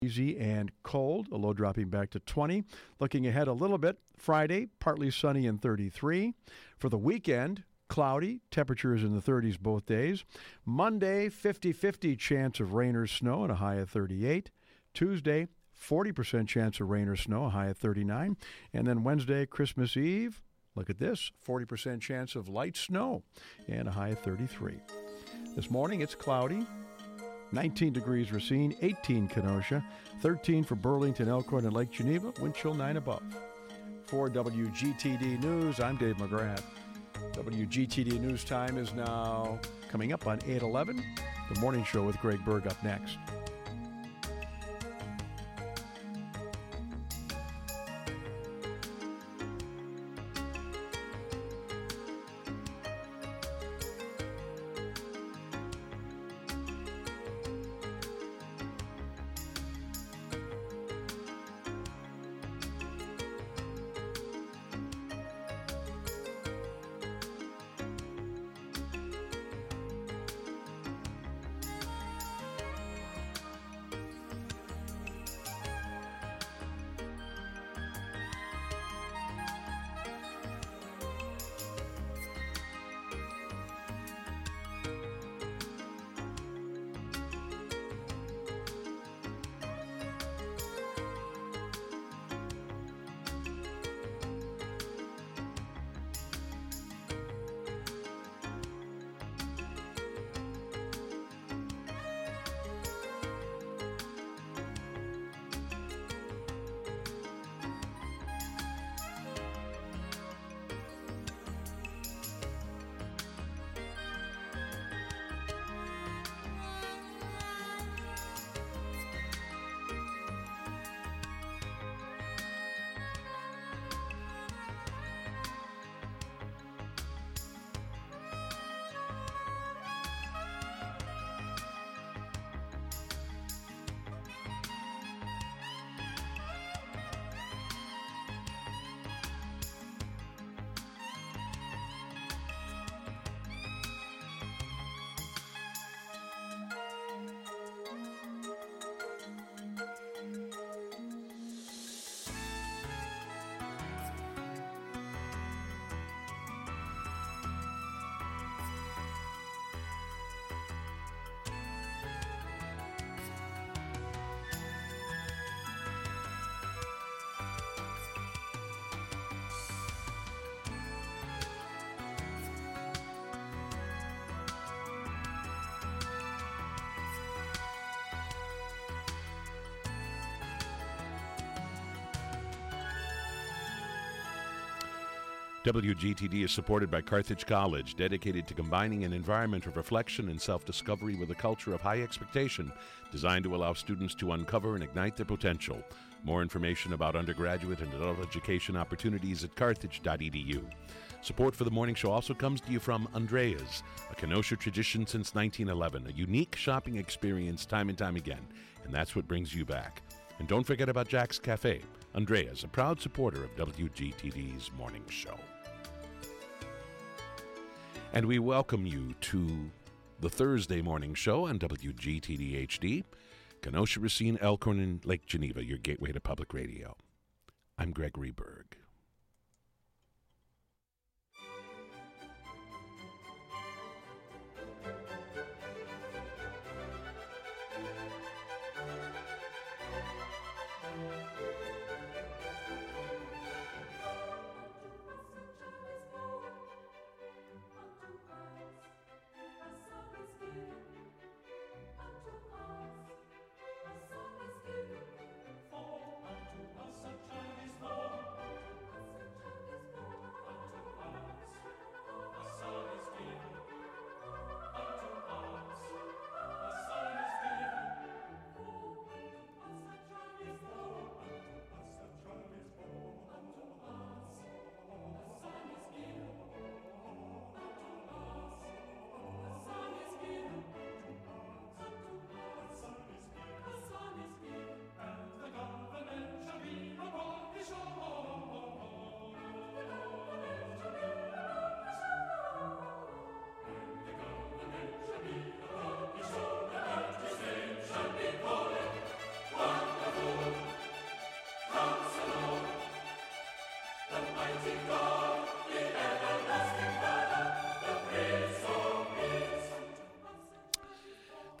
Easy and cold, a low dropping back to 20. Looking ahead a little bit, Friday, partly sunny and 33. For the weekend, cloudy, temperatures in the 30s both days. Monday, 50-50 chance of rain or snow and a high of 38. Tuesday, 40% chance of rain or snow, a high of 39. And then Wednesday, Christmas Eve, look at this, 40% chance of light snow and a high of 33. This morning, it's cloudy. 19 degrees Racine, 18 Kenosha, 13 for Burlington, Elkhorn, and Lake Geneva, wind chill 9 above. For WGTD News, I'm Dave McGrath. WGTD News time is now coming up on 8:11. The Morning Show with Greg Berg up next. WGTD is supported by Carthage College, dedicated to combining an environment of reflection and self-discovery with a culture of high expectation, designed to allow students to uncover and ignite their potential. More information about undergraduate and adult education opportunities at carthage.edu. Support for the morning show also comes to you from Andrea's, a Kenosha tradition since 1911, a unique shopping experience time and time again, and that's what brings you back. And don't forget about Jack's Cafe. Andrea's, a proud supporter of WGTD's morning show. And we welcome you to the Thursday morning show on WGTD HD, Kenosha, Racine, Elkhorn, and Lake Geneva, your gateway to public radio. I'm Gregory Berg. For unto us a child is born.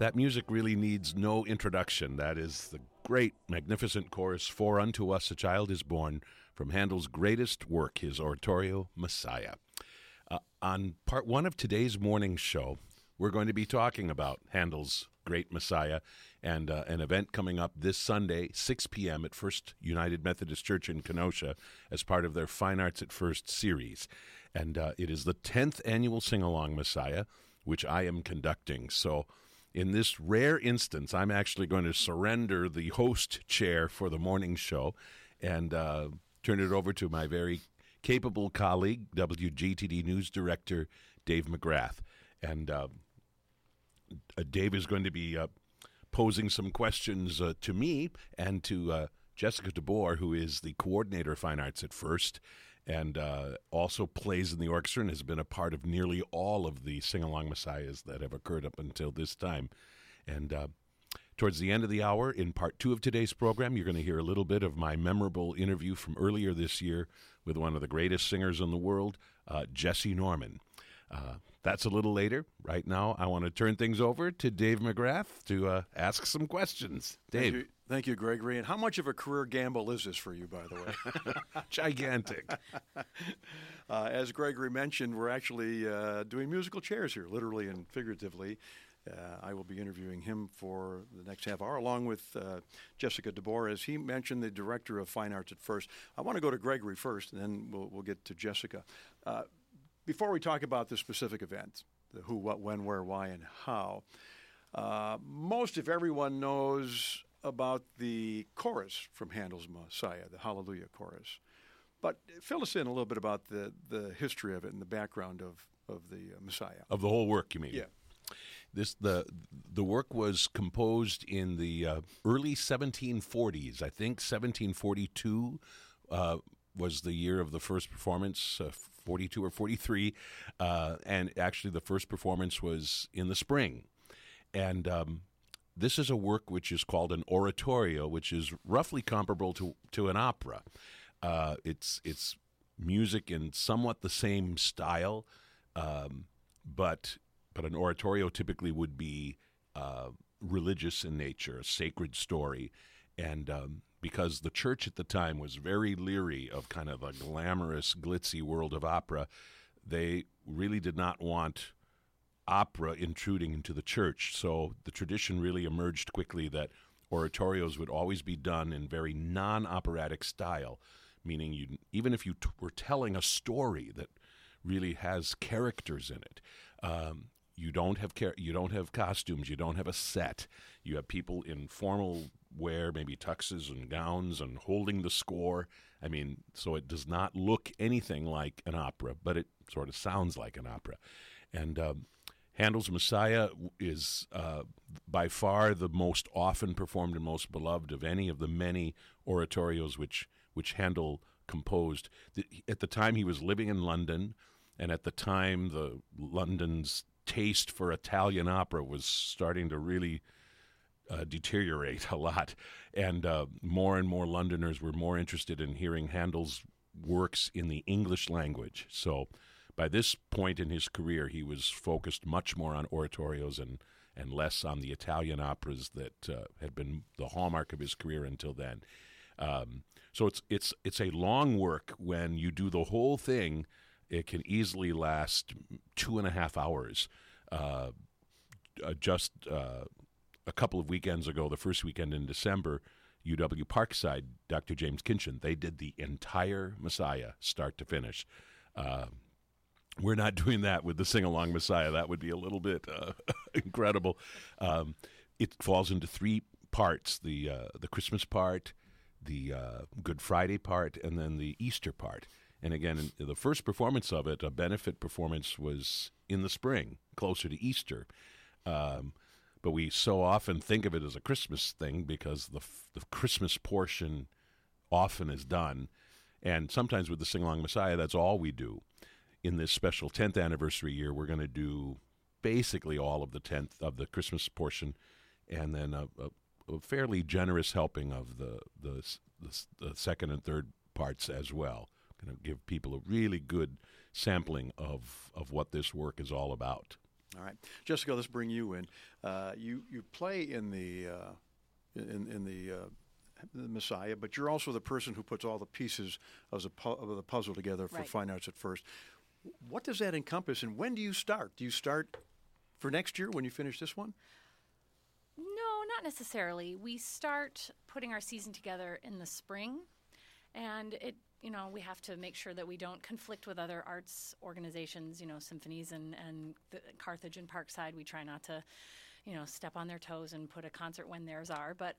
That music really needs no introduction. That is the great, magnificent chorus, For Unto Us a Child is Born, from Handel's greatest work, his oratorio, Messiah. On part one of today's morning show, we're going to be talking about Handel's great Messiah and an event coming up this Sunday, 6 p.m. at First United Methodist Church in Kenosha as part of their Fine Arts at First series. And it is the 10th annual Sing-Along Messiah, which I am conducting. So in this rare instance, I'm actually going to surrender the host chair for the morning show and turn it over to my very capable colleague, WGTD News Director Dave McGrath. And Dave is going to be posing some questions to me and to Jessica DeBoer, who is the coordinator of Fine Arts at First, and also plays in the orchestra and has been a part of nearly all of the Sing-Along Messiahs that have occurred up until this time. And towards the end of the hour, in part two of today's program, you're going to hear a little bit of my memorable interview from earlier this year with one of the greatest singers in the world, Jesse Norman. That's a little later. Right now, I want to turn things over to Dave McGrath to ask some questions. Dave. Thank you, Gregory. And how much of a career gamble is this for you, by the way? Gigantic. As Gregory mentioned, we're actually doing musical chairs here, literally and figuratively. I will be interviewing him for the next half hour, along with Jessica DeBoer, as he mentioned, the director of Fine Arts at First. I want to go to Gregory first, and then we'll get to Jessica. Before we talk about the specific event, the who, what, when, where, why, and how, most, if everyone, knows about the chorus from Handel's Messiah, the Hallelujah chorus. But fill us in a little bit about the history of it and the background of the Messiah. Of the whole work, you mean? Yeah. The work was composed in the early 1740s. I think 1742 was the year of the first performance, 42 or 43, and actually the first performance was in the spring. And this is a work which is called an oratorio, which is roughly comparable to an opera. It's music in somewhat the same style, but an oratorio typically would be religious in nature, a sacred story, and because the church at the time was very leery of kind of a glamorous, glitzy world of opera, they really did not want opera intruding into the church. So the tradition really emerged quickly that oratorios would always be done in very non-operatic style, meaning even if you were telling a story that really has characters in it, you don't have costumes, you don't have a set. You have people in formal wear, maybe tuxes and gowns, and holding the score. I mean, so it does not look anything like an opera, but it sort of sounds like an opera. And Handel's Messiah is by far the most often performed and most beloved of any of the many oratorios which Handel composed. At the time, he was living in London, and at the time, London's taste for Italian opera was starting to really deteriorate a lot, and more Londoners were more interested in hearing Handel's works in the English language. So by this point in his career, he was focused much more on oratorios and less on the Italian operas that had been the hallmark of his career until then. So it's a long work. When you do the whole thing, it can easily last 2.5 hours. Just a couple of weekends ago, the first weekend in December, UW Parkside, Dr. James Kinchin, they did the entire Messiah, start to finish. We're not doing that with the Sing-Along Messiah. That would be a little bit incredible. It falls into 3 parts, the Christmas part, the Good Friday part, and then the Easter part. And again, the first performance of it, a benefit performance, was in the spring, closer to Easter. But we so often think of it as a Christmas thing because the Christmas portion often is done. And sometimes with the Sing-Along Messiah, that's all we do. In this special 10th anniversary year, we're going to do basically all of the Christmas portion, and then a fairly generous helping of the second and third parts as well. Going to give people a really good sampling of what this work is all about. All right, Jessica, let's bring you in. You play in the Messiah, but you're also the person who puts all the pieces of the puzzle together for Right. Fine Arts at First. What does that encompass, and when do you start? Do you start for next year when you finish this one? No, not necessarily. We start putting our season together in the spring, and we have to make sure that we don't conflict with other arts organizations, symphonies and Carthage and Parkside. We try not to, step on their toes and put a concert when theirs are. But,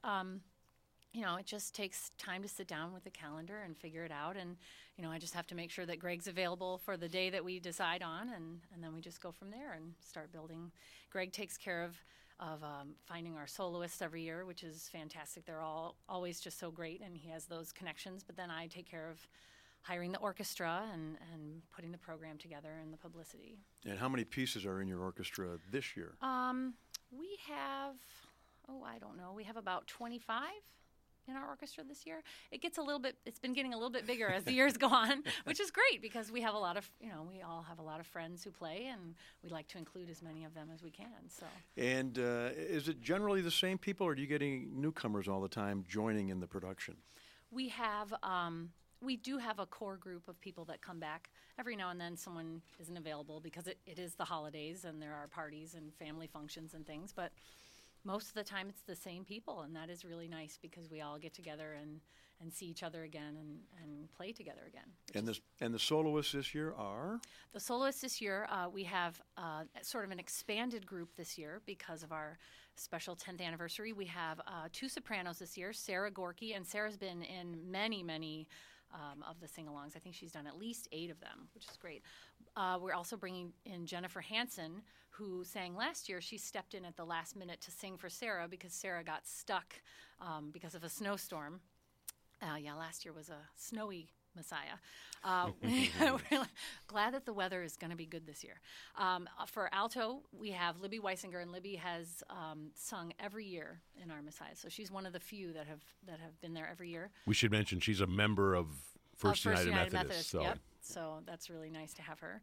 it just takes time to sit down with the calendar and figure it out. And, I just have to make sure that Greg's available for the day that we decide on, and then we just go from there and start building. Greg takes care of finding our soloists every year, which is fantastic. They're all always just so great, and he has those connections. But then I take care of hiring the orchestra and putting the program together and the publicity. And how many pieces are in your orchestra this year? We have, I don't know, we have about 25 in our orchestra this year. It's been getting a little bit bigger as the years go on, which is great because we have a lot of, we all have a lot of friends who play, and we like to include as many of them as we can. So. And is it generally the same people, or are you getting newcomers all the time joining in the production? We have, we do have a core group of people that come back. Every now and then someone isn't available because it is the holidays and there are parties and family functions and things, but most of the time it's the same people, and that is really nice because we all get together and see each other again and play together again. And the soloists this year are? The soloists this year, we have sort of an expanded group this year because of our special 10th anniversary. We have 2 sopranos this year, Sarah Gorky, and Sarah's been in many, many of the sing-alongs. I think she's done at least 8 of them, which is great. We're also bringing in Jennifer Hansen, who sang last year. She stepped in at the last minute to sing for Sarah because Sarah got stuck because of a snowstorm. Last year was a snowy Messiah. We're glad that the weather is going to be good this year. For alto, we have Libby Weisinger, and Libby has sung every year in our Messiah. So she's one of the few that have been there every year. We should mention she's a member of First United Methodist. So. Yep. So that's really nice to have her.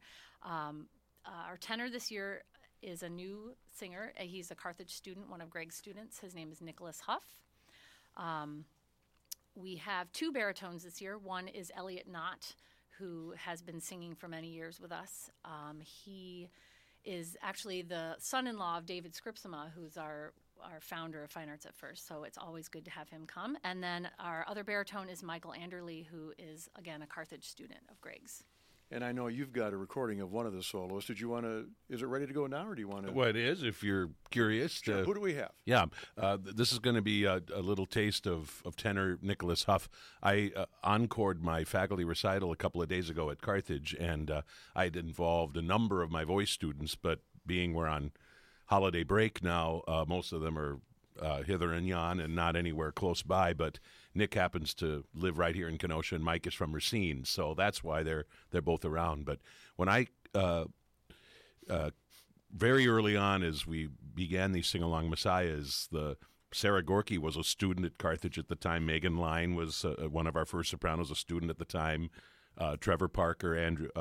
Our tenor this year is a new singer. He's a Carthage student, one of Greg's students. His name is Nicholas Huff. We have 2 baritones this year. One is Elliot Knott, who has been singing for many years with us. He is actually the son-in-law of David Scripsima, who's our founder of Fine Arts at First, so it's always good to have him come. And then our other baritone is Michael Anderley, who is, again, a Carthage student of Greg's. And I know you've got a recording of one of the soloists. Is it ready to go now, or do you want to? Well, it is, if you're curious. Sure. Who do we have? Yeah, this is going to be a little taste of tenor Nicholas Huff. I encored my faculty recital a couple of days ago at Carthage, and I'd involved a number of my voice students, but being we're on holiday break now, most of them are hither and yon and not anywhere close by, but Nick happens to live right here in Kenosha, and Mike is from Racine, so that's why they're both around. But when I very early on, as we began these sing-along messiahs, Sarah Gorky was a student at Carthage at the time. Megan Line was one of our first sopranos, a student at the time. Trevor Parker,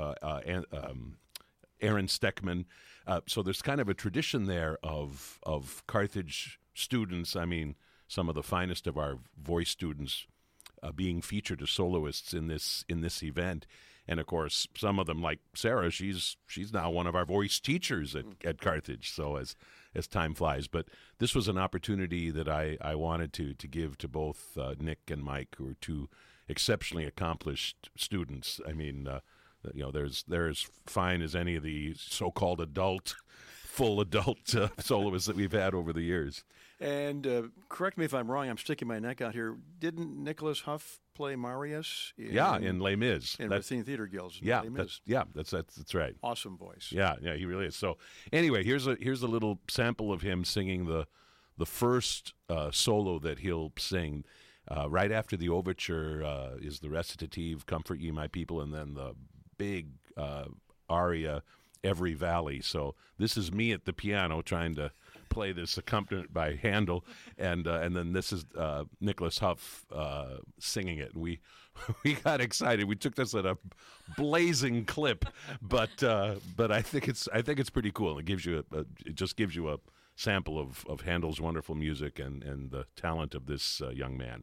Aaron Steckman. So there's kind of a tradition there of Carthage students. I mean, some of the finest of our voice students being featured as soloists in this event. And of course, some of them, like Sarah, she's now one of our voice teachers at Carthage. So as time flies, but this was an opportunity that I wanted to give to both Nick and Mike, who are 2 exceptionally accomplished students. I mean, they're as fine as any of the so-called full adult soloists that we've had over the years. And correct me if I'm wrong, I'm sticking my neck out here. Didn't Nicholas Huff play Marius? In Les Mis. In Racine Theater Guilds. Yeah, that's right. Awesome voice. Yeah, he really is. So anyway, here's a little sample of him singing the first solo that he'll sing. Right after the overture is the recitative, Comfort Ye My People, and then the big aria, Every Valley. So this is me at the piano trying to play this accompaniment by Handel, and then this is Nicholas Huff singing it. And we got excited. We took this at a blazing clip, but I think it's pretty cool. It gives you it just gives you a sample of Handel's wonderful music and the talent of this young man.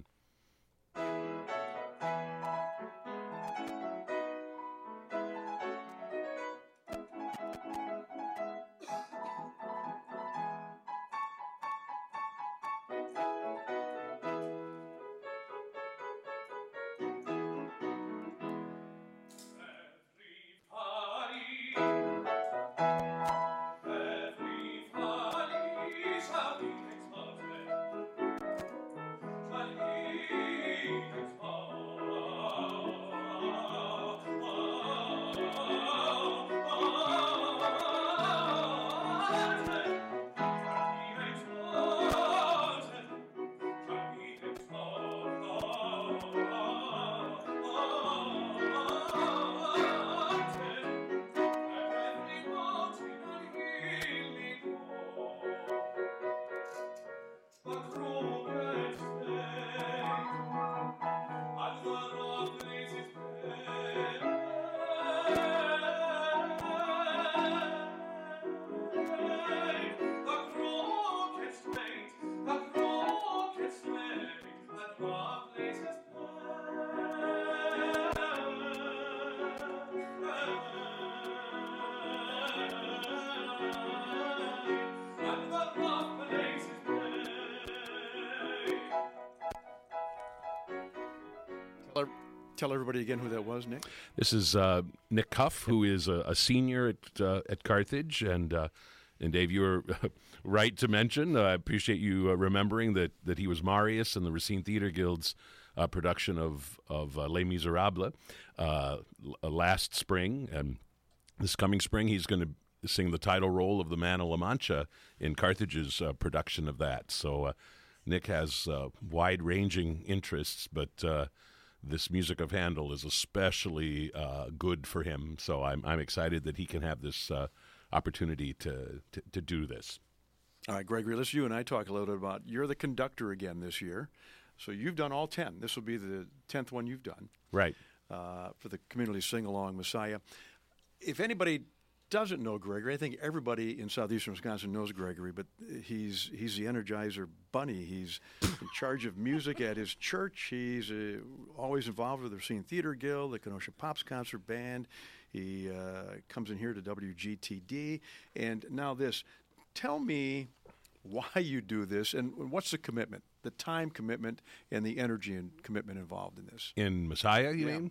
Tell everybody again who that was, Nick. This is Nick Huff, who is a senior at Carthage, and Dave, you were right to mention. I appreciate you remembering that he was Marius in the Racine Theatre Guild's production of Les Miserables last spring, and this coming spring he's going to sing the title role of the Man of La Mancha in Carthage's production of that. So Nick has wide-ranging interests, but this music of Handel is especially good for him. So I'm excited that he can have this opportunity to do this. All right, Gregory, let's you and I talk a little bit about, you're the conductor again this year. So you've done all 10. This will be the 10th one you've done. Right. For the Community Sing-Along Messiah. If anybody doesn't know Gregory, I think everybody in southeastern Wisconsin knows Gregory, but he's the Energizer Bunny. He's in charge of music at his church. He's always involved with the Racine Theatre Guild, the Kenosha Pops Concert Band. He comes in here to WGTD. And now this. Tell me why you do this and what's the commitment, the time commitment and the energy and commitment involved in this. In Messiah, you mean?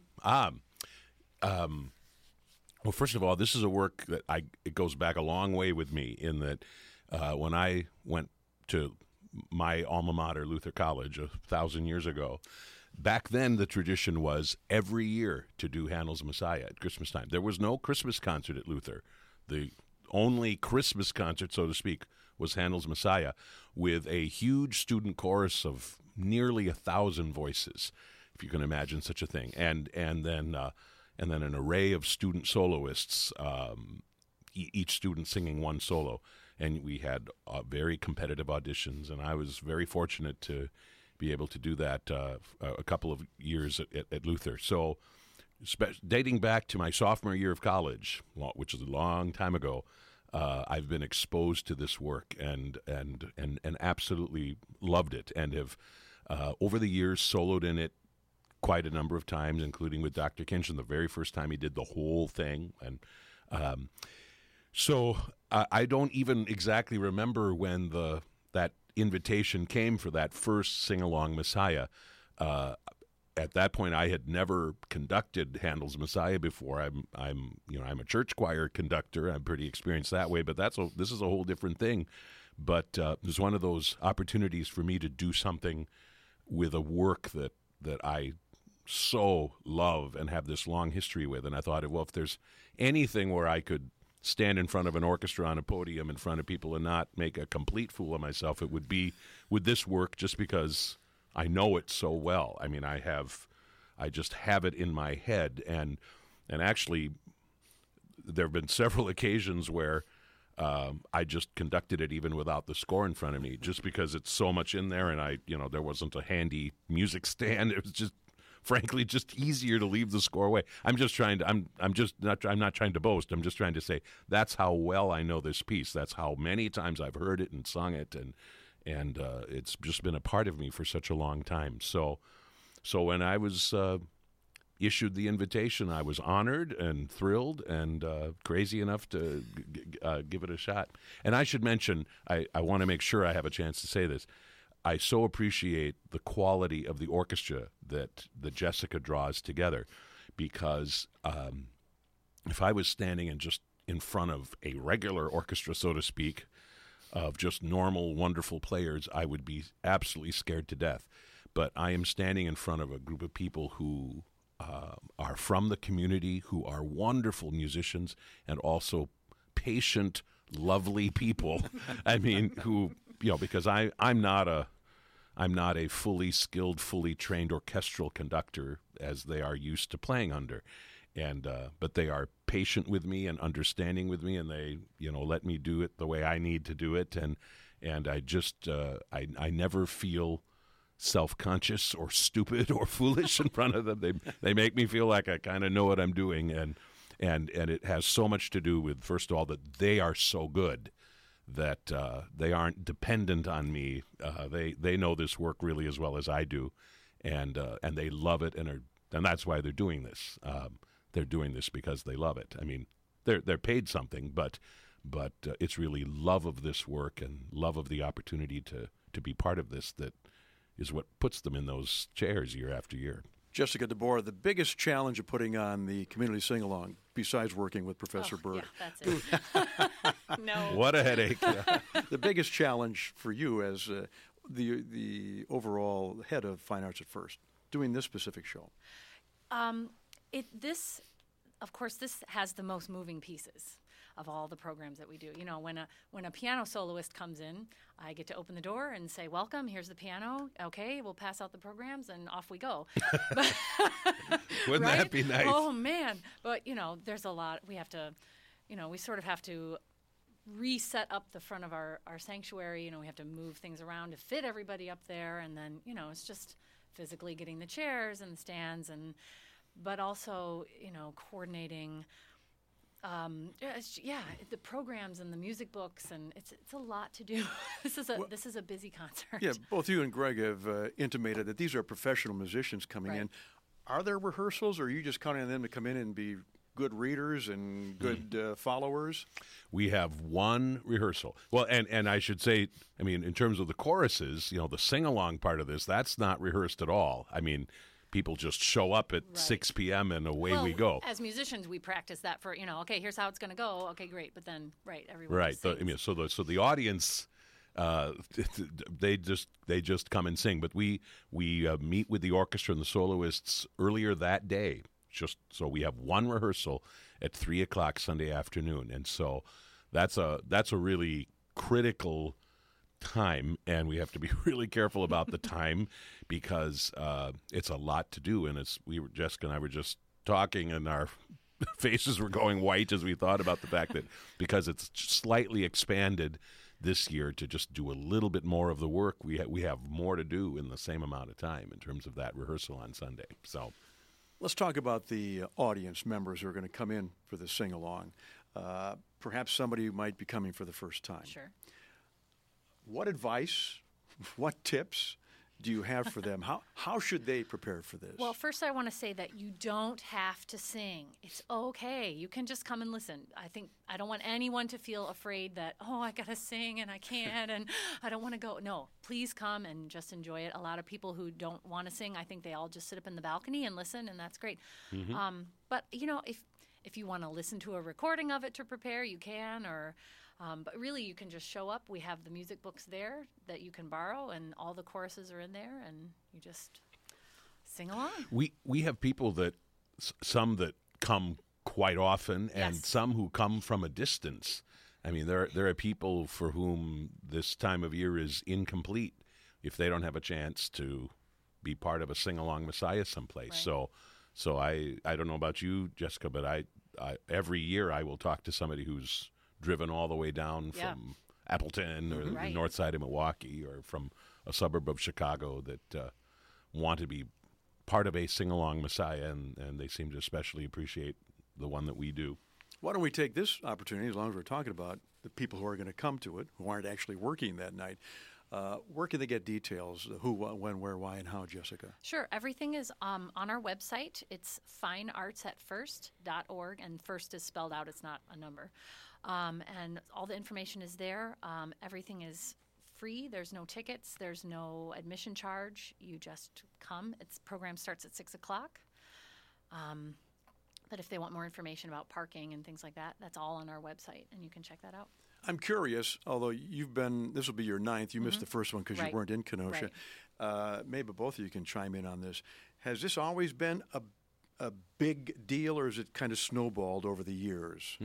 Well, first of all, this is a work that it goes back a long way with me in that when I went to my alma mater, Luther College, 1,000 years ago, back then the tradition was every year to do Handel's Messiah at Christmas time. There was no Christmas concert at Luther. The only Christmas concert, so to speak, was Handel's Messiah, with a huge student chorus of nearly 1,000 voices, if you can imagine such a thing, and then an array of student soloists, each student singing one solo. And we had very competitive auditions, and I was very fortunate to be able to do that a couple of years at Luther. So dating back to my sophomore year of college, which is a long time ago, I've been exposed to this work and absolutely loved it, and have over the years soloed in it quite a number of times, including with Dr. Kinchin, the very first time he did the whole thing. And so I don't even exactly remember when that invitation came for that first sing-along Messiah. At that point, I had never conducted Handel's Messiah before. I'm a church choir conductor. I'm pretty experienced that way, but this is a whole different thing. But it was one of those opportunities for me to do something with a work that I so love and have this long history with. And I thought, well, if there's anything where I could stand in front of an orchestra on a podium in front of people and not make a complete fool of myself, it would be with this work, just because I know it so well. I mean, I just have it in my head, and actually there have been several occasions where I just conducted it even without the score in front of me, just because it's so much in there, and there wasn't a handy music stand. It was just, frankly, just easier to leave the score away. I'm not trying to boast. I'm just trying to say that's how well I know this piece. That's how many times I've heard it and sung it, and it's just been a part of me for such a long time. So when I was issued the invitation, I was honored and thrilled and crazy enough to give it a shot. And I should mention, I want to make sure I have a chance to say this. I so appreciate the quality of the orchestra that Jessica draws together, because if I was standing in front of a regular orchestra, so to speak, of just normal, wonderful players, I would be absolutely scared to death. But I am standing in front of a group of people who are from the community, who are wonderful musicians and also patient, lovely people. I mean, who, because I'm not a fully skilled, fully trained orchestral conductor as they are used to playing under. And but they are patient with me and understanding with me, and they let me do it the way I need to do it. And I just I never feel self-conscious or stupid or foolish in front of them. They make me feel like I kind of know what I'm doing, and it has so much to do with, first of all, that they are so good that they aren't dependent on me. They know this work really as well as I do, and they love it, and that's why they're doing this. They're doing this because they love it. I mean, they're paid something, but it's really love of this work and love of the opportunity to be part of this that is what puts them in those chairs year after year. Jessica DeBoer, the biggest challenge of putting on the community sing-along, besides working with Professor Bird. Yeah, that's it. No. What a headache. The biggest challenge for you as the overall head of Fine Arts at First, doing this specific show. Of course, this has the most moving pieces of all the programs that we do. When a piano soloist comes in, I get to open the door and say, "Welcome, here's the piano. Okay, we'll pass out the programs and off we go." Wouldn't right? that be nice? Oh man. But, there's a lot. We have to, we sort of have to reset up the front of our sanctuary. We have to move things around to fit everybody up there, and then, it's just physically getting the chairs and the stands, but also, coordinating the programs and the music books, and it's a lot to do. This is a busy concert. Yeah, both you and Greg have intimated that these are professional musicians coming in. Are there rehearsals, or are you just counting on them to come in and be good readers and good followers? We have one rehearsal. Well, and I should say, in terms of the choruses, the sing-along part of this, that's not rehearsed at all. People just show up at 6 p.m. and away we go. As musicians, we practice that for, okay, here's how it's going to go. Okay, great. But then, everyone right. sings. So the audience, they just come and sing. But we meet with the orchestra and the soloists earlier that day. So we have one rehearsal at 3:00 Sunday afternoon, and so that's a really critical time, and we have to be really careful about the time because it's a lot to do. And Jessica and I were just talking, and our faces were going white as we thought about the fact that because it's slightly expanded this year to just do a little bit more of the work, we have more to do in the same amount of time in terms of that rehearsal on Sunday. So let's talk about the audience members who are going to come in for the sing-along. Perhaps somebody who might be coming for the first time. Sure. What advice, what tips do you have for them? How should they prepare for this? Well, first I want to say that you don't have to sing. It's okay. You can just come and listen. I don't want anyone to feel afraid that, I got to sing and I can't and I don't want to go. No, please come and just enjoy it. A lot of people who don't want to sing, I think they all just sit up in the balcony and listen, and that's great. Mm-hmm. But, if you want to listen to a recording of it to prepare, you can, but really, you can just show up. We have the music books there that you can borrow, and all the choruses are in there, and you just sing along. We have people some that come quite often, and some who come from a distance. There are people for whom this time of year is incomplete if they don't have a chance to be part of a sing-along Messiah someplace. Right. So I don't know about you, Jessica, but I every year I will talk to somebody who's driven all the way down from Appleton or the north side of Milwaukee or from a suburb of Chicago that want to be part of a sing-along Messiah, and they seem to especially appreciate the one that we do. Why don't we take this opportunity, as long as we're talking about the people who are going to come to it, who aren't actually working that night, where can they get details? Who, when, where, why, and how, Jessica? Sure. Everything is on our website. It's fineartsatfirst.org, and first is spelled out. It's not a number. And all the information is there. Everything is free. There's no tickets. There's no admission charge. You just come. Its program starts at 6 o'clock. But if they want more information about parking and things like that, that's all on our website, and you can check that out. I'm curious, although this will be your ninth. You missed the first one because you weren't in Kenosha. Right. Maybe both of you can chime in on this. Has this always been a big deal, or is it kind of snowballed over the years?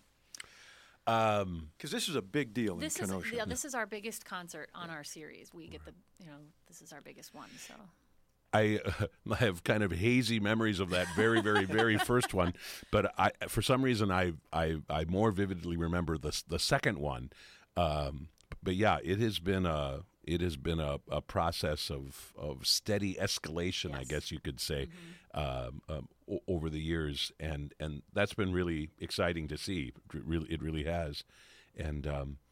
Because this is a big deal in Kenosha. This is our biggest concert on our series. We get this is our biggest one. So I have kind of hazy memories of that very, very, very first one, but for some reason I more vividly remember the second one. But yeah, it has been a process of steady escalation, I guess you could say, over the years, and that's been really exciting to see. It really has, and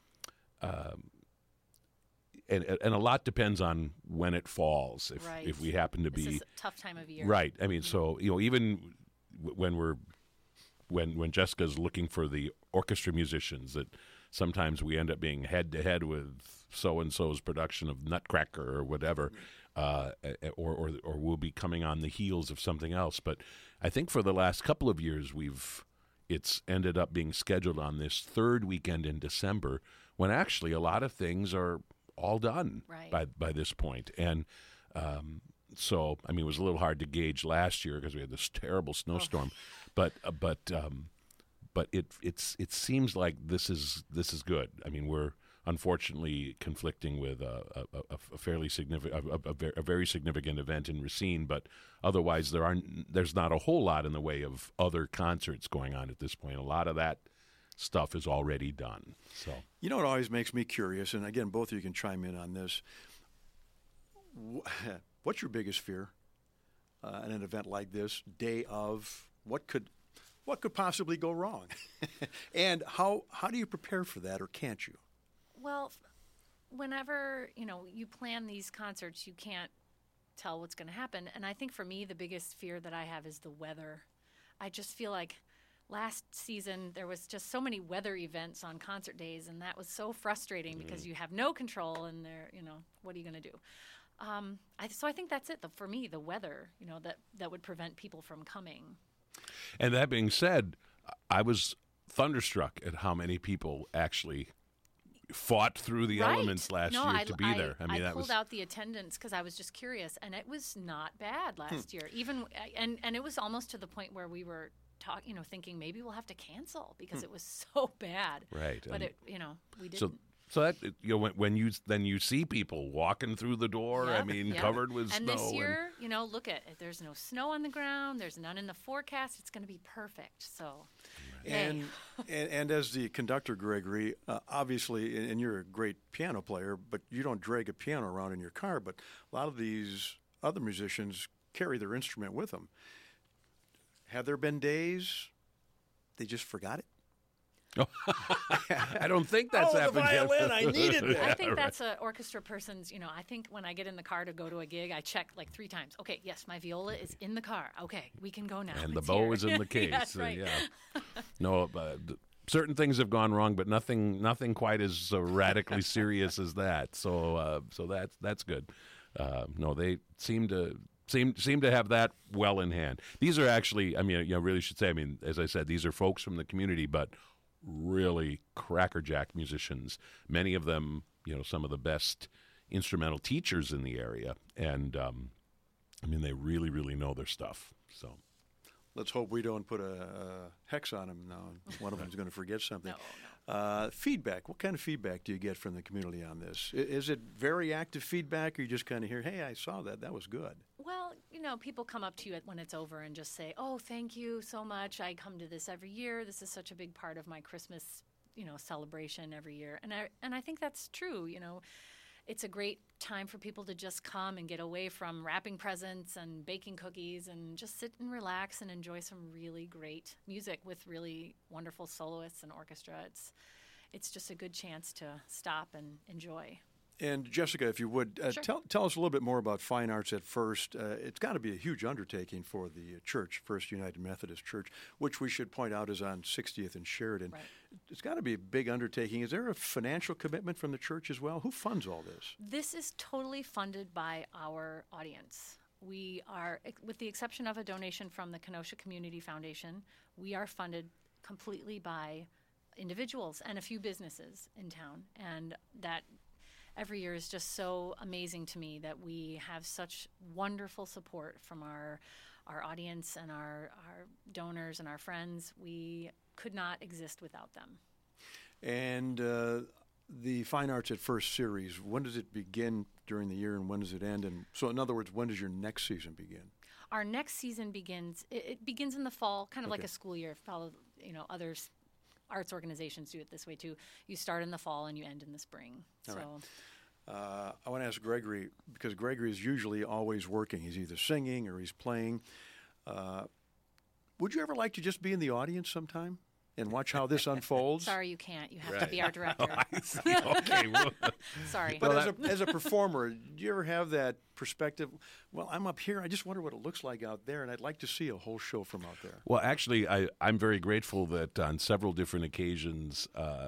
a lot depends on when it falls. If we happen to be, this is a tough time of year, right? I mean, so even when Jessica's looking for the orchestra musicians, that sometimes we end up being head to head with so and so's production of Nutcracker or whatever, or we'll be coming on the heels of something else. But I think for the last couple of years, it's ended up being scheduled on this third weekend in December, when actually a lot of things are all done by this point. And so, I mean, it was a little hard to gauge last year because we had this terrible snowstorm, but it seems like this is good. I mean, we're unfortunately conflicting with a fairly significant, a very significant event in Racine, but otherwise there's not a whole lot in the way of other concerts going on at this point. A lot of that stuff is already done. So, you know, it always makes me curious, and again, both of you can chime in on this. What's your biggest fear in an event like this? Day of, what could possibly go wrong, and how do you prepare for that, or can't you? Well, whenever you plan these concerts, you can't tell what's going to happen, and I think for me the biggest fear that I have is the weather. I just feel like last season there was just so many weather events on concert days, and that was so frustrating because you have no control, and what are you going to do? So I think that's it. For me, the weather, that would prevent people from coming. And that being said, I was thunderstruck at how many people actually fought through the elements last year to be there. I mean, I pulled out the attendance because I was just curious, and it was not bad last year. Even and it was almost to the point where we were thinking maybe we'll have to cancel because it was so bad. Right. But we didn't. So that when you see people walking through the door, covered with and snow. And this year, look at it. There's no snow on the ground. There's none in the forecast. It's going to be perfect. So, and as the conductor, Gregory, obviously, and you're a great piano player, but you don't drag a piano around in your car. But a lot of these other musicians carry their instrument with them. Have there been days they just forgot it? I don't think that's happened the violin, I needed that. I think that's an orchestra person's, I think when I get in the car to go to a gig, I check like 3 times. Okay, yes, my viola is in the car. Okay, we can go now. And the bow is in the case. That's right. No, certain things have gone wrong, but nothing quite as radically serious as that. So that's good. No, they seem to have that well in hand. These are actually, really should say, as I said, these are folks from the community, but really crackerjack musicians. Many of them, some of the best instrumental teachers in the area, and they really, really know their stuff. So, let's hope we don't put a hex on them now. One of them's going to forget something. No. Feedback. What kind of feedback do you get from the community on this? Is it very active feedback, or you just kind of hear, "Hey, I saw that. That was good"? Well, people come up to you when it's over and just say, "Oh, thank you so much. I come to this every year. This is such a big part of my Christmas, celebration every year. And I think that's true. It's a great time for people to just come and get away from wrapping presents and baking cookies and just sit and relax and enjoy some really great music with really wonderful soloists and orchestra. It's just a good chance to stop and enjoy. And Jessica, if you would, Sure. tell us a little bit more about Fine Arts at First. It's got to be a huge undertaking for the church, First United Methodist Church, which we should point out is on 60th and Sheridan. Right. It's got to be a big undertaking. Is there a financial commitment from the church as well? Who funds all this? This is totally funded by our audience. We are, with the exception of a donation from the Kenosha Community Foundation, we are funded completely by individuals and a few businesses in town. And that every year is just so amazing to me that we have such wonderful support from our audience and our donors and our friends. We could not exist without them. And the Fine Arts at First series, when does it begin during the year and when does it end? And so, in other words, when does your next season begin? Our next season begins, it begins in the fall, kind of Okay. like a school year. Follow, others arts organizations do it this way too. You start in the fall and you end in the spring. All So right. I want to ask Gregory, because Gregory is usually always working. He's either singing or he's playing. Would you ever like to just be in the audience sometime and watch how this unfolds? sorry, you can't. You have to Right. be our director. Okay, well, Sorry. But as a performer, do you ever have that perspective? Well, I'm up here. I just wonder what it looks like out there, and I'd like to see a whole show from out there. Well, actually, I'm very grateful that on several different occasions,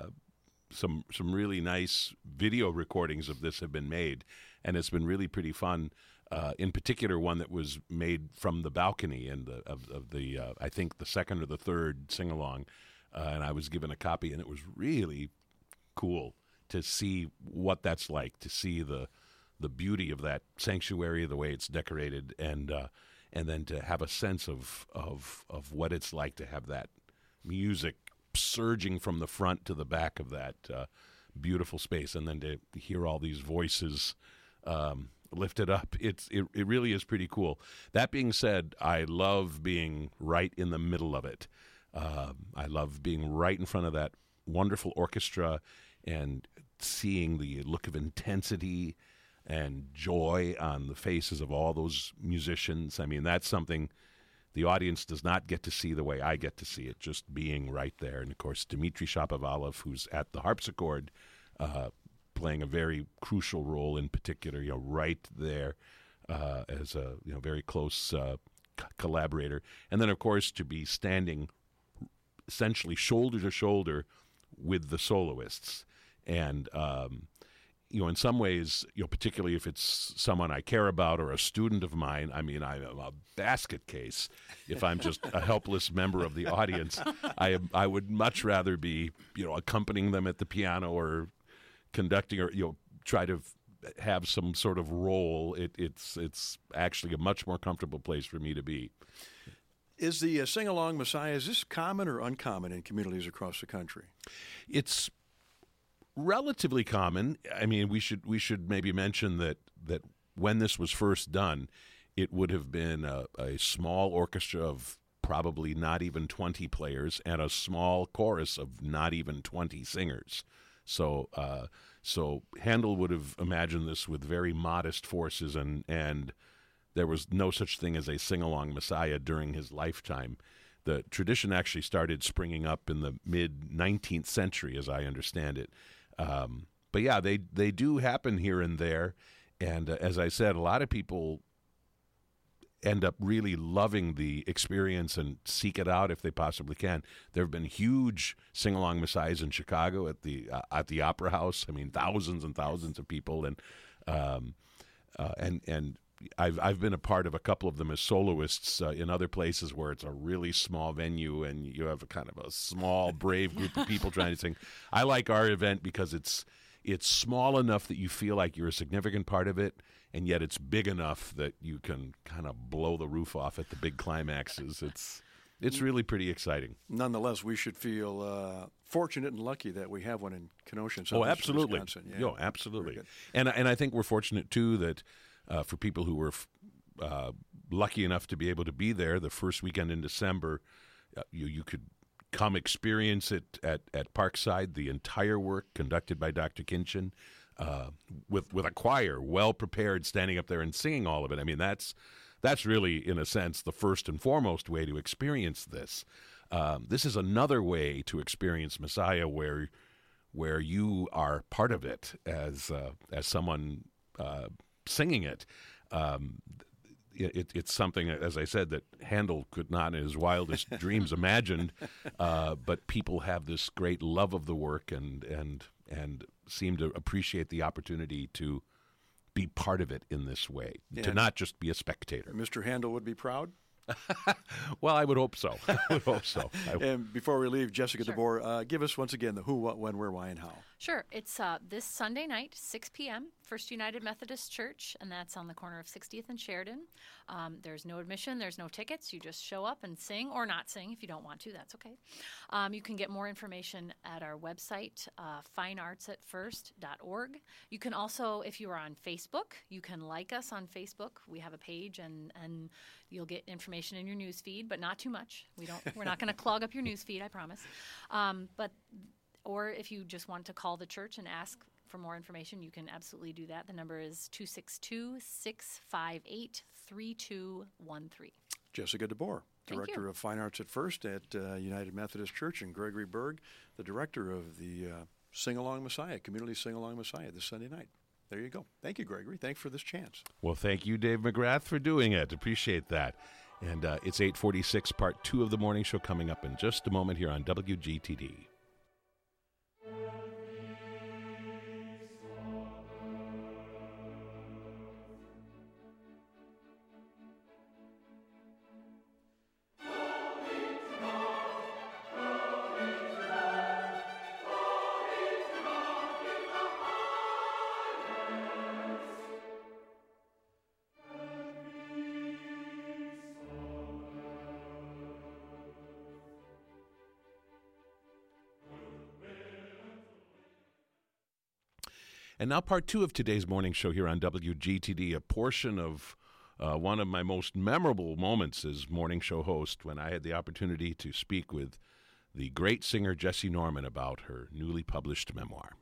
some really nice video recordings of this have been made, and it's been really pretty fun. In particular, one that was made from the balcony and of the I think the second or the third sing along, and I was given a copy, and it was really cool to see what that's like, to see the beauty of that sanctuary, the way it's decorated, and then to have a sense of what it's like to have that music surging from the front to the back of that beautiful space, and then to hear all these voices lifted up. It really is pretty cool. That being said, I love being right in the middle of it. I love being right in front of that wonderful orchestra and seeing the look of intensity and joy on the faces of all those musicians. I mean, that's something the audience does not get to see the way I get to see it, just being right there. And, of course, Dmitri Shapovalov, who's at the harpsichord, playing a very crucial role in particular, right there as a very close collaborator. And then, of course, to be standing essentially shoulder to shoulder with the soloists. And, in some ways, particularly if it's someone I care about or a student of mine, I mean, I'm a basket case. If I'm just a helpless member of the audience, I would much rather be, accompanying them at the piano or conducting or, try to have some sort of role. It's actually a much more comfortable place for me to be. Is the Sing-Along Messiah, is this common or uncommon in communities across the country? It's relatively common. I mean, we should maybe mention that when this was first done, it would have been a small orchestra of probably not even 20 players and a small chorus of not even 20 singers. So Handel would have imagined this with very modest forces, and there was no such thing as a sing-along Messiah during his lifetime. The tradition actually started springing up in the mid-19th century, as I understand it. But yeah, they do happen here and there, and as I said, a lot of people end up really loving the experience and seek it out if they possibly can. There have been huge sing-along messiahs in Chicago at the Opera House. I mean, thousands and thousands of people, and I've been a part of a couple of them as soloists in other places where it's a really small venue and you have a kind of a small, brave group of people trying to sing. I like our event because it's small enough that you feel like you're a significant part of it, and yet it's big enough that you can kind of blow the roof off at the big climaxes. It's really pretty exciting. Nonetheless, we should feel fortunate and lucky that we have one in Kenosha and southwestern absolutely. Wisconsin. Yeah. Absolutely. And I think we're fortunate, too, that for people who were lucky enough to be able to be there the first weekend in December, you could come experience it at Parkside, the entire work conducted by Dr. Kinchin, with a choir well prepared, standing up there and singing all of it. I mean, that's really, in a sense, the first and foremost way to experience this. This is another way to experience Messiah where you are part of it as someone singing it. It's something, as I said, that Handel could not in his wildest dreams imagined, but people have this great love of the work and seem to appreciate the opportunity to be part of it in this way, to not just be a spectator. Mr. Handel would be proud? Well, I would hope so. And before we leave, Jessica Sure. DeBoer, give us once again the who, what, when, where, why, and how. Sure. It's this Sunday night, 6 p.m., First United Methodist Church, and that's on the corner of 60th and Sheridan. There's no admission. There's no tickets. You just show up and sing, or not sing if you don't want to. That's okay. You can get more information at our website, fineartsatfirst.org. You can also, if you are on Facebook, you can like us on Facebook. We have a page, and you'll get information in your news feed, but not too much. We're not going to clog up your news feed, I promise. Or if you just want to call the church and ask for more information, you can absolutely do that. The number is 262-658-3213. Jessica DeBoer, Director of Fine Arts at First at United Methodist Church, and Gregory Berg, the Director of the Sing-Along Messiah, Community Sing-Along Messiah, this Sunday night. There you go. Thank you, Gregory. Thanks for this chance. Well, thank you, Dave McGrath, for doing it. Appreciate that. And it's 8:46, part 2 of the morning show, coming up in just a moment here on WGTD. And now part 2 of today's morning show here on WGTD, a portion of one of my most memorable moments as morning show host, when I had the opportunity to speak with the great singer Jessye Norman about her newly published memoir.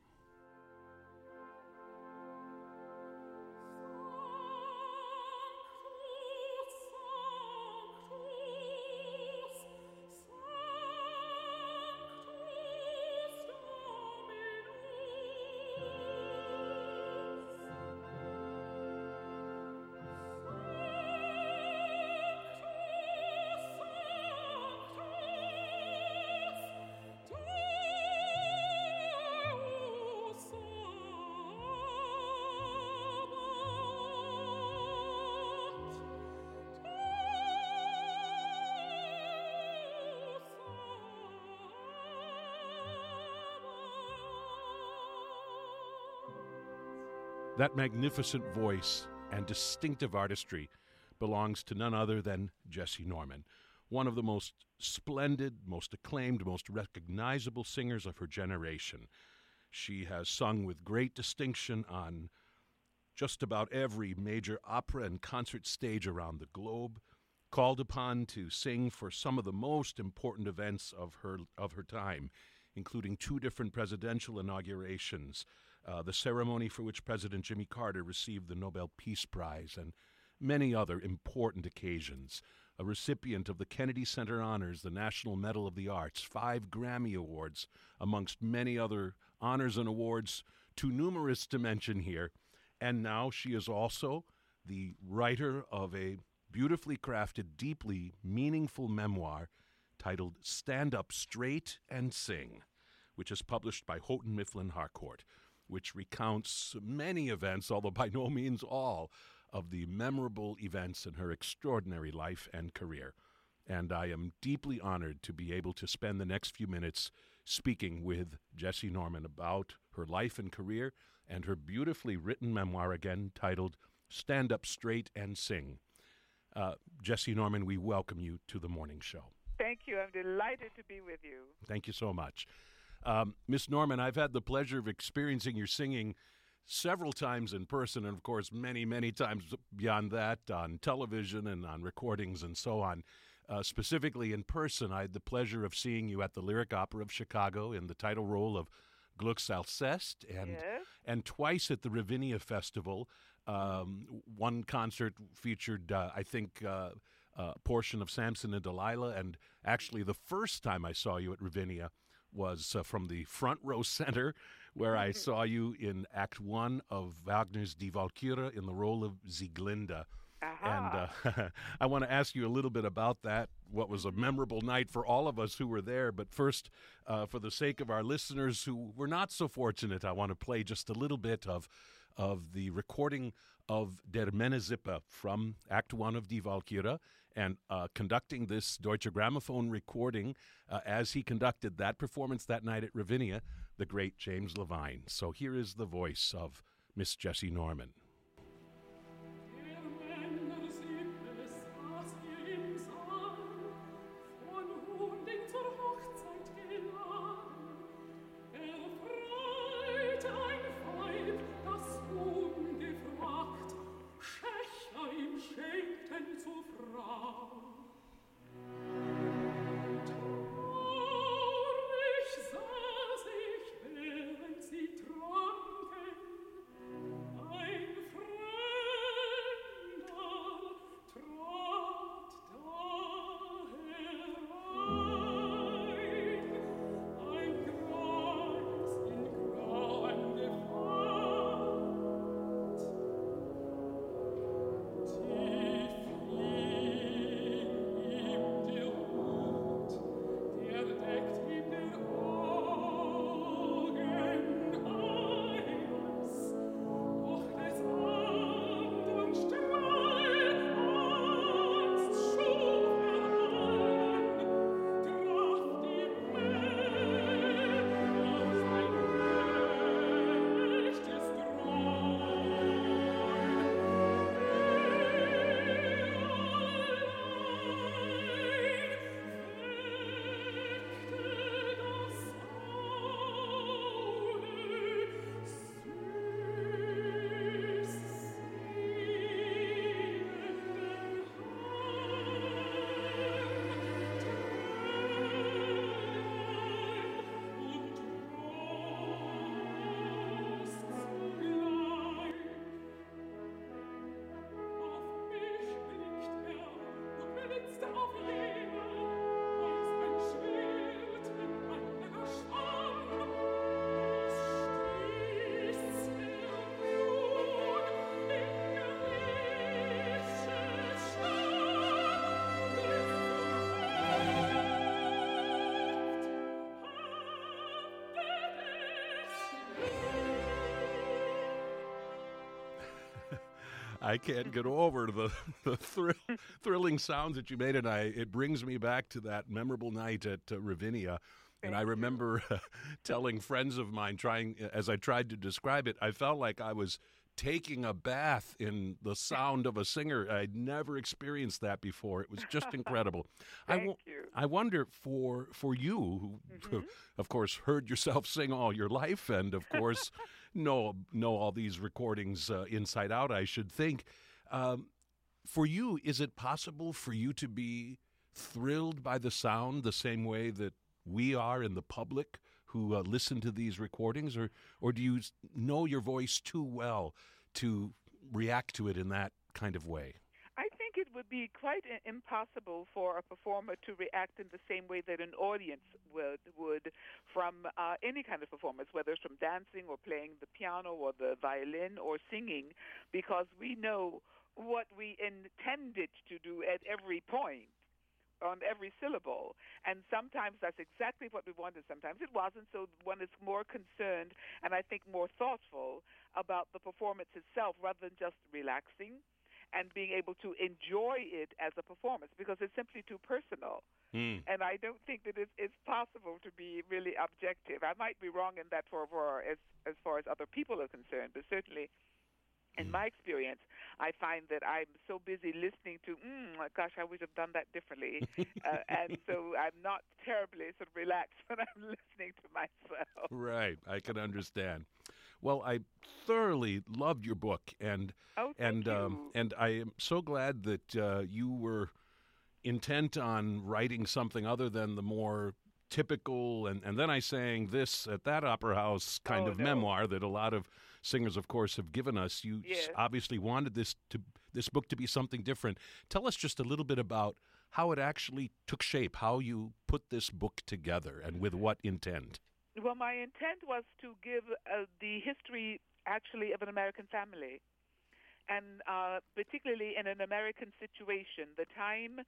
That magnificent voice and distinctive artistry belongs to none other than Jessye Norman, one of the most splendid, most acclaimed, most recognizable singers of her generation. She has sung with great distinction on just about every major opera and concert stage around the globe, called upon to sing for some of the most important events of her time, including 2 different presidential inaugurations, the ceremony for which President Jimmy Carter received the Nobel Peace Prize, and many other important occasions. A recipient of the Kennedy Center Honors, the National Medal of the Arts, 5 Grammy Awards, amongst many other honors and awards, too numerous to mention here. And now she is also the writer of a beautifully crafted, deeply meaningful memoir titled Stand Up Straight and Sing, which is published by Houghton Mifflin Harcourt, which recounts many events, although by no means all, of the memorable events in her extraordinary life and career. And I am deeply honored to be able to spend the next few minutes speaking with Jessye Norman about her life and career and her beautifully written memoir, again titled Stand Up Straight and Sing. Jessye Norman, we welcome you to the morning show. Thank you. I'm delighted to be with you. Thank you so much. Miss Norman, I've had the pleasure of experiencing your singing several times in person, and of course many, many times beyond that on television and on recordings and so on. specifically in person. I had the pleasure of seeing you at the Lyric Opera of Chicago in the title role of Gluck Alceste, and twice at the Ravinia Festival. One concert featured, I think, a portion of Samson and Delilah, and actually the first time I saw you at Ravinia was from the front row center, where I saw you in Act 1 of Wagner's Die Walküre in the role of Sieglinde. And I want to ask you a little bit about that, what was a memorable night for all of us who were there. But first, for the sake of our listeners who were not so fortunate, I want to play just a little bit of the recording of Der Mennezippe from Act 1 of Die Walküre, and conducting this Deutsche Grammophon recording as he conducted that performance that night at Ravinia, the great James Levine. So here is the voice of Miss Jessie Norman. I can't get over the thrilling sounds that you made, and it brings me back to that memorable night at Ravinia. And I remember telling friends of mine, as I tried to describe it, I felt like I was taking a bath in the sound of a singer. I'd never experienced that before. It was just incredible. Thank you. I wonder for you, who, of course, heard yourself sing all your life, and of course know all these recordings inside out, I should think. For you, is it possible for you to be thrilled by the sound the same way that we are in the public who listen to these recordings, or do you know your voice too well to react to it in that kind of way? I think it would be quite impossible for a performer to react in the same way that an audience would from any kind of performance, whether it's from dancing or playing the piano or the violin or singing, because we know what we intended to do at every point, on every syllable. And sometimes that's exactly what we wanted. Sometimes it wasn't. So one is more concerned and I think more thoughtful about the performance itself rather than just relaxing and being able to enjoy it as a performance, because it's simply too personal. And I don't think that it's possible to be really objective. I might be wrong in that as far as other people are concerned, but certainly in my experience, I find that I'm so busy listening to, gosh, I would have done that differently. And so I'm not terribly sort of relaxed when I'm listening to myself. Right. I can understand. Well, I thoroughly loved your book, and thank you. And I am so glad that you were intent on writing something other than the more typical, and then I sang this at that opera house kind of memoir that a lot of singers, of course, have given us. You obviously wanted this book to be something different. Tell us just a little bit about how it actually took shape, how you put this book together, and with what intent. Well, my intent was to give the history, actually, of an American family, and particularly in an American situation. The time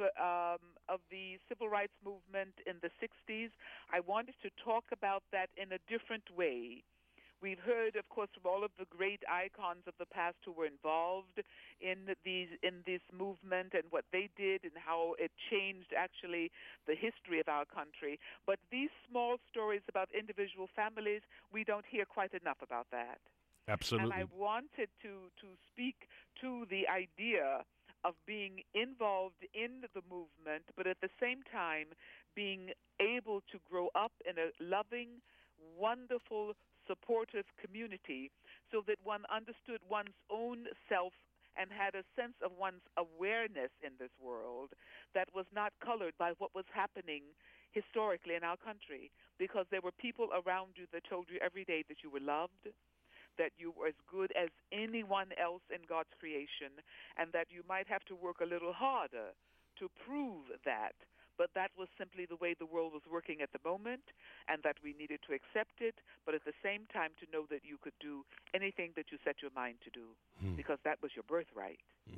of the civil rights movement in the 60s, I wanted to talk about that in a different way. We've heard, of course, from all of the great icons of the past who were involved in this movement and what they did and how it changed, actually, the history of our country. But these small stories about individual families, we don't hear quite enough about that. Absolutely. And I wanted to speak to the idea of being involved in the movement, but at the same time being able to grow up in a loving, wonderful, supportive community so that one understood one's own self and had a sense of one's awareness in this world that was not colored by what was happening historically in our country, because there were people around you that told you every day that you were loved, that you were as good as anyone else in God's creation, and that you might have to work a little harder to prove that. But that was simply the way the world was working at the moment, and that we needed to accept it, but at the same time to know that you could do anything that you set your mind to do, because that was your birthright.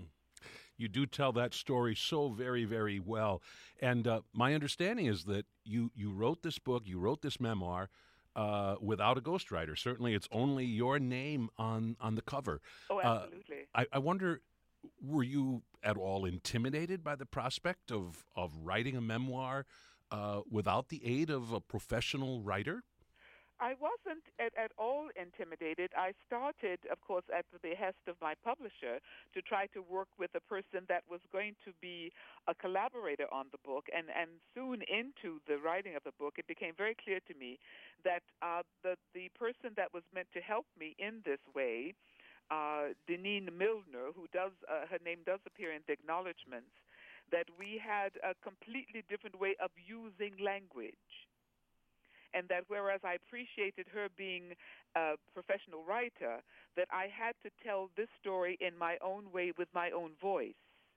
You do tell that story so very, very well. And my understanding is that you wrote this book, you wrote this memoir, without a ghostwriter. Certainly it's only your name on the cover. Oh, absolutely. I wonder, were you at all intimidated by the prospect of writing a memoir without the aid of a professional writer? I wasn't at all intimidated. I started, of course, at the behest of my publisher to try to work with a person that was going to be a collaborator on the book. And soon into the writing of the book, it became very clear to me that the person that was meant to help me in this way, Deneen Milner, who does her name does appear in the acknowledgments, that we had a completely different way of using language. And that whereas I appreciated her being a professional writer, that I had to tell this story in my own way with my own voice.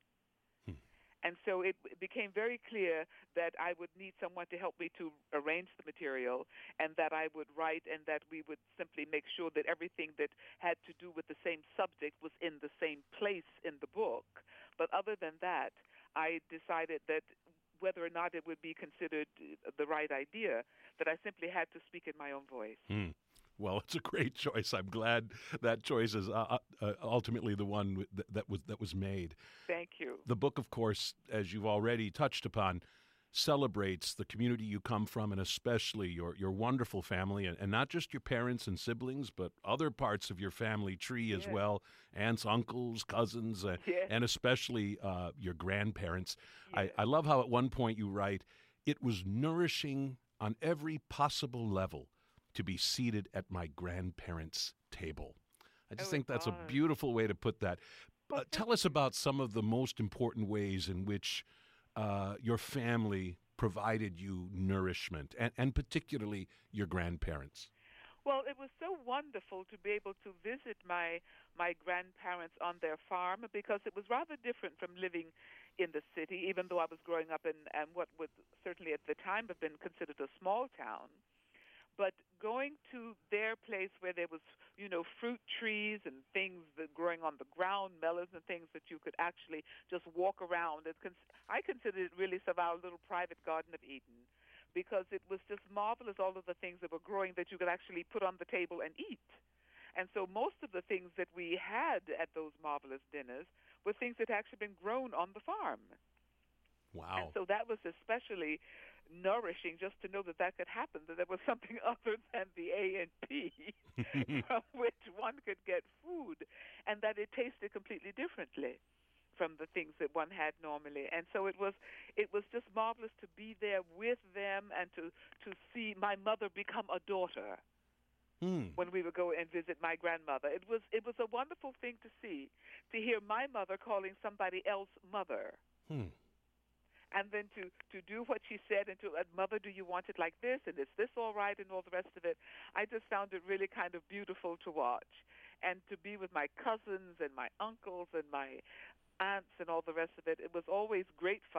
And so it became very clear that I would need someone to help me to arrange the material, and that I would write, and that we would simply make sure that everything that had to do with the same subject was in the same place in the book. But other than that, I decided that whether or not it would be considered the right idea, that I simply had to speak in my own voice. Well, it's a great choice. I'm glad that choice is ultimately the one that was made. Thank you. The book, of course, as you've already touched upon, celebrates the community you come from, and especially your wonderful family, and not just your parents and siblings, but other parts of your family tree as well, aunts, uncles, cousins, and especially your grandparents. Yes. I love how at one point you write, "It was nourishing on every possible level to be seated at my grandparents' table." I just think that's a beautiful way to put that. Tell us about some of the most important ways in which your family provided you nourishment, and particularly your grandparents. Well, it was so wonderful to be able to visit my grandparents on their farm, because it was rather different from living in the city, even though I was growing up in what would certainly at the time have been considered a small town. But going to their place where there was, fruit trees and things that growing on the ground, melons and things that you could actually just walk around. I considered it really sort of our little private Garden of Eden, because it was just marvelous, all of the things that were growing that you could actually put on the table and eat. And so most of the things that we had at those marvelous dinners were things that had actually been grown on the farm. Wow. And so that was especially nourishing, just to know that could happen, that there was something other than the A&P from which one could get food, and that it tasted completely differently from the things that one had normally. And so it was just marvelous to be there with them, and to see my mother become a daughter when we would go and visit my grandmother. It was a wonderful thing to see, to hear my mother calling somebody else mother. and then to do what she said, and to Mother, do you want it like this, and is this all right, and all the rest of it. I just found it really kind of beautiful to watch, and to be with my cousins and my uncles and my aunts and all the rest of it. It was always great fun.